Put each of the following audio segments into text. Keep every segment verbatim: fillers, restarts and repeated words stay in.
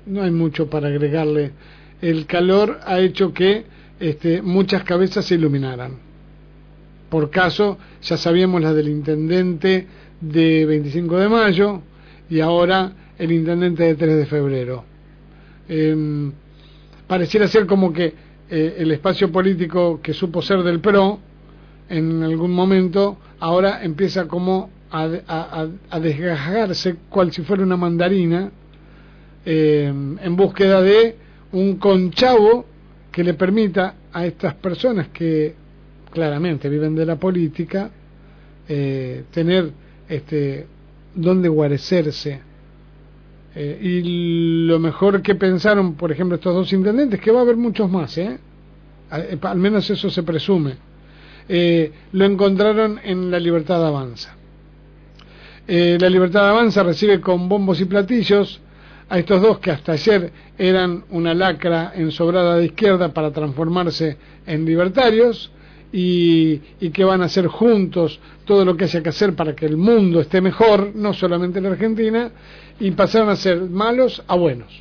no hay mucho para agregarle. El calor ha hecho que este, muchas cabezas se iluminaran. Por caso, ya sabíamos la del intendente de veinticinco de mayo y ahora el intendente de tres de febrero. Eh, pareciera ser como que eh, el espacio político que supo ser del P R O en algún momento ahora empieza como a, a, a desgajarse cual si fuera una mandarina, eh, en búsqueda de un conchavo que le permita a estas personas que claramente viven de la política eh, tener este donde guarecerse. Eh, y lo mejor que pensaron, por ejemplo, estos dos intendentes, que va a haber muchos más, ¿eh? al, al menos eso se presume, eh, lo encontraron en La Libertad Avanza. Eh, La Libertad Avanza recibe con bombos y platillos a estos dos que hasta ayer eran una lacra ensobrada de izquierda para transformarse en libertarios, y, y que van a hacer juntos todo lo que haya que hacer para que el mundo esté mejor, no solamente la Argentina, y pasaron a ser malos a buenos.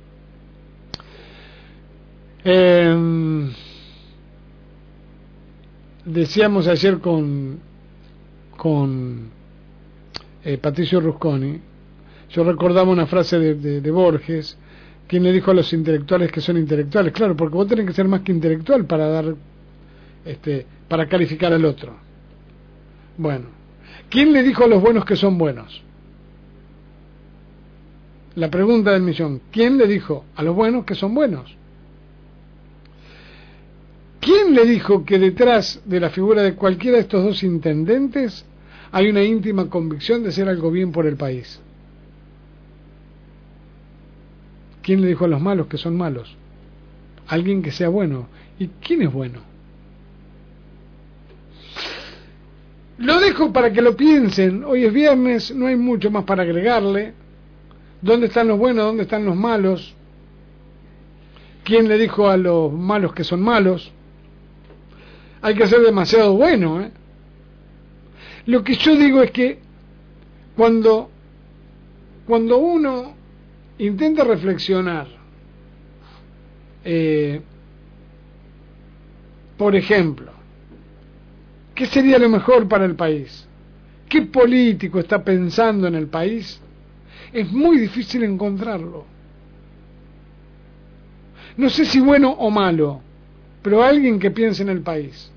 Eh, decíamos ayer con con eh, Patricio Rusconi, yo recordaba una frase de, de, de Borges, quien le dijo a los intelectuales que son intelectuales. Claro, porque vos tenés que ser más que intelectual para dar este para calificar al otro. Bueno, ¿quién le dijo a los buenos que son buenos? La pregunta del millón: ¿quién le dijo a los buenos que son buenos? ¿Quién le dijo que detrás de la figura de cualquiera de estos dos intendentes hay una íntima convicción de hacer algo bien por el país? ¿Quién le dijo a los malos que son malos? Alguien que sea bueno. ¿Y quién es bueno? Lo dejo para que lo piensen. Hoy es viernes, no hay mucho más para agregarle. ¿Dónde están los buenos? ¿Dónde están los malos? ¿Quién le dijo a los malos que son malos? Hay que ser demasiado bueno, ¿eh? Lo que yo digo es que cuando cuando uno intenta reflexionar, eh, por ejemplo, ¿qué sería lo mejor para el país? ¿Qué político está pensando en el país? Es muy difícil encontrarlo. No sé si bueno o malo, pero alguien que piense en el país.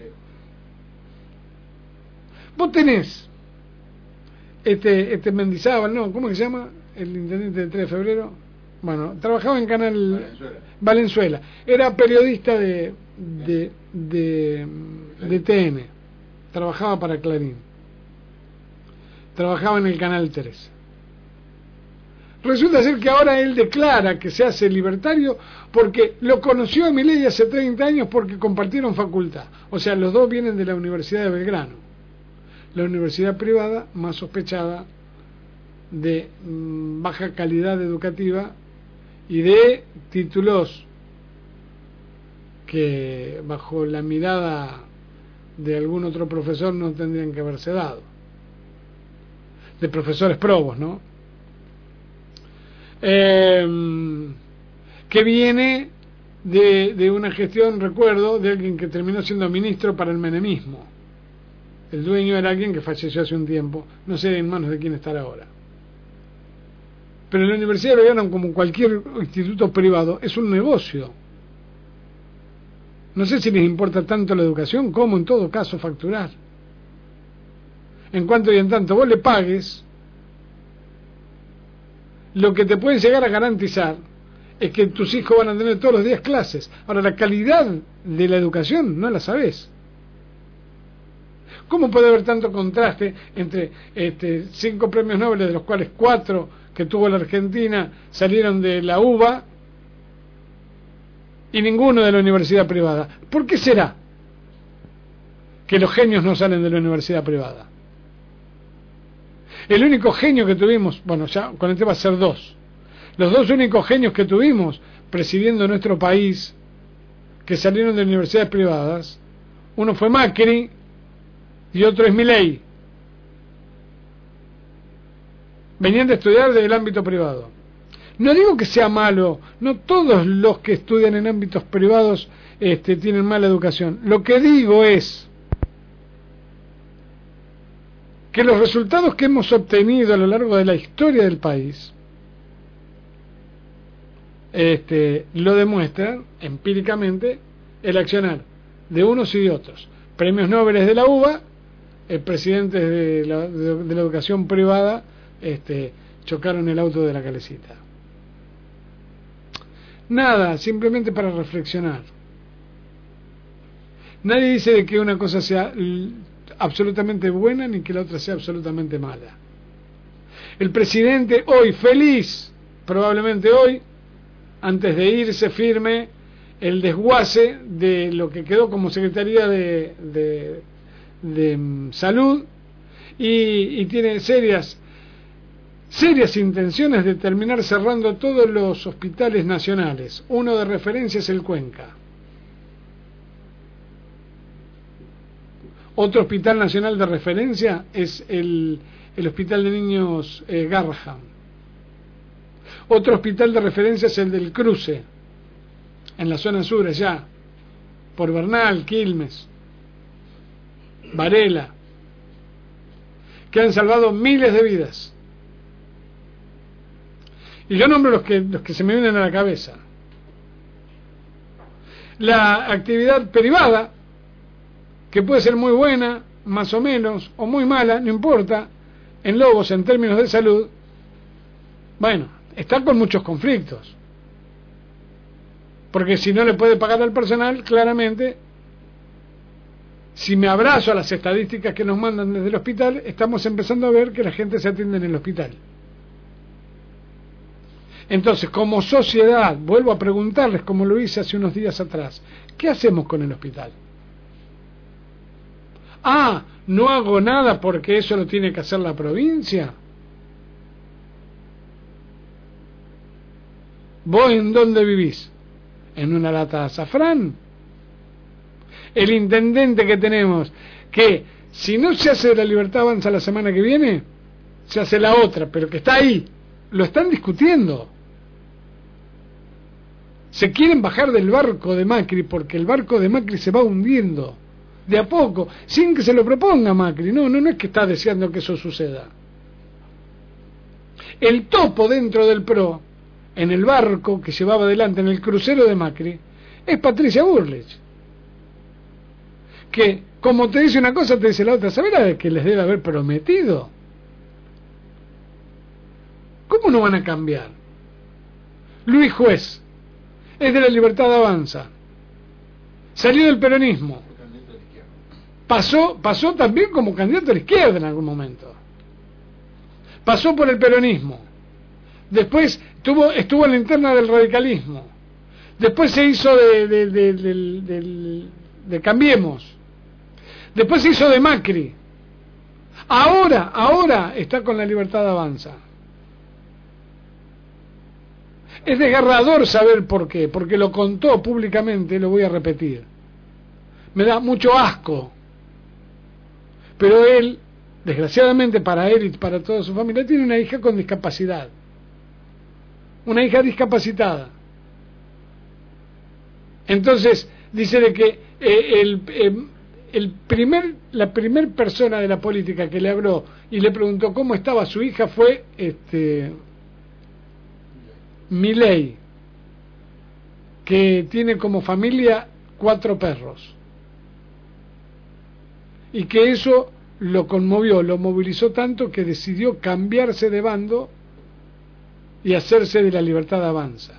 Vos tenés este, este Mendizábal, ¿no? ¿Cómo que se llama? El intendente del tres de febrero. Bueno, trabajaba en Canal Valenzuela. Valenzuela. Era periodista de, de, de, de T N. Trabajaba para Clarín. Trabajaba en el Canal tres. Resulta ser que ahora él declara que se hace libertario porque lo conoció a Milei hace treinta años porque compartieron facultad. O sea, los dos vienen de la Universidad de Belgrano, la universidad privada más sospechada de mmm, baja calidad educativa y de títulos que bajo la mirada de algún otro profesor no tendrían que haberse dado, de profesores probos, ¿no? Eh, que viene de, de una gestión, recuerdo, de alguien que terminó siendo ministro para el menemismo. El dueño era alguien que falleció hace un tiempo, no sé en manos de quién estará ahora. Pero la Universidad de Belgrano, como cualquier instituto privado, es un negocio. No sé si les importa tanto la educación como en todo caso facturar. En cuanto y en tanto vos le pagues, lo que te pueden llegar a garantizar es que tus hijos van a tener todos los días clases. Ahora, la calidad de la educación no la sabés. ¿Cómo puede haber tanto contraste entre este, cinco premios Nobel, de los cuales cuatro que tuvo la Argentina salieron de la U B A y ninguno de la universidad privada? ¿Por qué será que los genios no salen de la universidad privada? El único genio que tuvimos, bueno, ya con este va a ser dos, los dos únicos genios que tuvimos presidiendo nuestro país que salieron de universidades privadas, uno fue Macri y otro es Milei. Venían de estudiar del ámbito privado. No digo que sea malo, no todos los que estudian en ámbitos privados este, tienen mala educación. Lo que digo es que los resultados que hemos obtenido a lo largo de la historia del país este, lo demuestran empíricamente el accionar de unos y de otros. Premios Nobel de la U B A, el presidente de la, de, de la educación privada este, chocaron el auto de la Calecita. Nada, simplemente para reflexionar. Nadie dice de que una cosa sea absolutamente buena ni que la otra sea absolutamente mala. El presidente hoy, feliz, probablemente hoy, antes de irse, firme el desguace de lo que quedó como Secretaría de, de, de um, Salud y, y tiene serias serias intenciones de terminar cerrando todos los hospitales nacionales. Uno de referencia es el Cuenca. Otro hospital nacional de referencia es el, el Hospital de Niños eh, Garrahan. Otro hospital de referencia es el del Cruce, en la zona sur, allá, por Bernal, Quilmes, Varela, que han salvado miles de vidas. Y yo nombro los que, los que se me vienen a la cabeza. La actividad privada, que puede ser muy buena, más o menos, o muy mala, no importa, en Lobos, en términos de salud, bueno, está con muchos conflictos. Porque si no le puede pagar al personal, claramente, si me abrazo a las estadísticas que nos mandan desde el hospital, estamos empezando a ver que la gente se atiende en el hospital. Entonces, como sociedad, vuelvo a preguntarles, como lo hice hace unos días atrás, ¿qué hacemos con el hospital? Ah, no hago nada porque eso lo tiene que hacer la provincia. ¿Vos en dónde vivís? ¿En una lata de azafrán? El intendente que tenemos, que si no se hace la Libertad Avanza la semana que viene, se hace la otra, pero que está ahí, lo están discutiendo. Se quieren bajar del barco de Macri porque el barco de Macri se va hundiendo de a poco, sin que se lo proponga Macri. No, no, no es que está deseando que eso suceda. El topo dentro del P R O, en el barco que llevaba adelante, en el crucero de Macri, es Patricia Bullrich, que como te dice una cosa te dice la otra. ¿Sabés la que les debe haber prometido? ¿Cómo no van a cambiar? Luis Juez es de la Libertad Avanza, salió del peronismo, pasó, pasó también como candidato a la izquierda en algún momento, pasó por el peronismo, después tuvo, estuvo en la interna del radicalismo, después se hizo de, de, de, de, de, de, de Cambiemos, después se hizo de Macri, ahora, ahora está con la Libertad Avanza. Es desgarrador saber por qué, porque lo contó públicamente, lo voy a repetir. Me da mucho asco. Pero él, desgraciadamente para él y para toda su familia, tiene una hija con discapacidad. Una hija discapacitada. Entonces, dice de que eh, el, eh, el primer, la primer persona de la política que le habló y le preguntó cómo estaba su hija fue este Milei, que tiene como familia cuatro perros, y que eso lo conmovió, lo movilizó tanto que decidió cambiarse de bando y hacerse de la Libertad Avanza.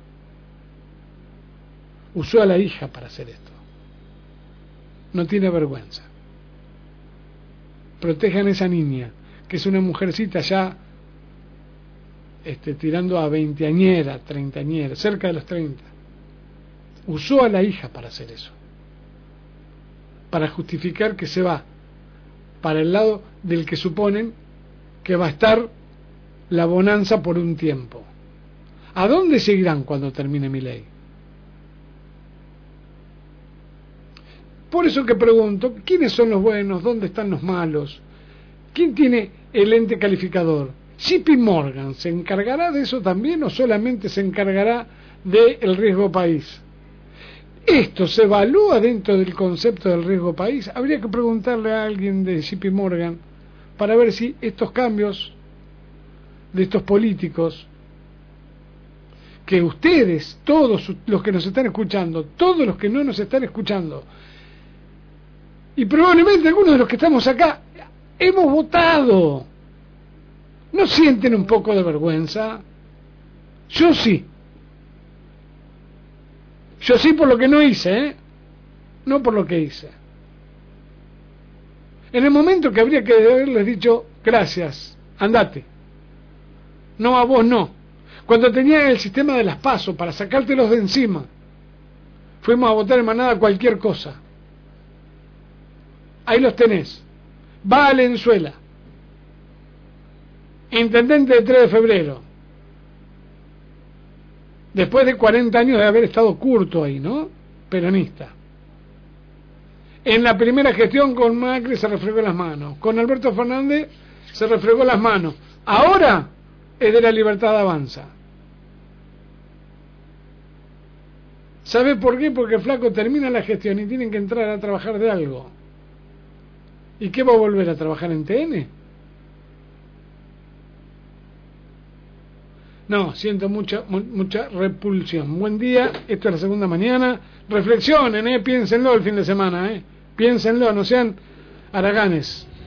Usó a la hija para hacer esto. No tiene vergüenza. Protejan a esa niña, que es una mujercita ya Este, tirando a veinteañera, treintañera, cerca de los treinta. Usó a la hija para hacer eso, para justificar que se va para el lado del que suponen que va a estar la bonanza por un tiempo. ¿A dónde seguirán cuando termine Milei? Por eso que pregunto, ¿quiénes son los buenos? ¿Dónde están los malos? ¿Quién tiene el ente calificador? ¿J P Morgan se encargará de eso también o solamente se encargará del riesgo país? ¿Esto se evalúa dentro del concepto del riesgo país? Habría que preguntarle a alguien de J P Morgan para ver si estos cambios de estos políticos, que ustedes, todos los que nos están escuchando, todos los que no nos están escuchando, y probablemente algunos de los que estamos acá, hemos votado, ¿no sienten un poco de vergüenza? Yo sí. Yo sí por lo que no hice, ¿eh? No por lo que hice. En el momento que habría que haberles dicho, gracias, andate. No, a vos no. Cuando tenía el sistema de las PASO para sacártelos de encima, fuimos a votar en manada cualquier cosa. Ahí los tenés. Valenzuela, intendente de tres de febrero, después de cuarenta años de haber estado Curto ahí, ¿no? Peronista. En la primera gestión con Macri se refregó las manos, con Alberto Fernández se refregó las manos. Ahora es de la Libertad Avanza. ¿Sabe por qué? Porque el flaco termina la gestión y tienen que entrar a trabajar de algo. ¿Y qué va a volver a trabajar en T N? No, siento mucha mucha repulsión. Buen día, esto es la segunda mañana. Reflexionen, eh, piénsenlo el fin de semana, eh. Piénsenlo, no sean haraganes.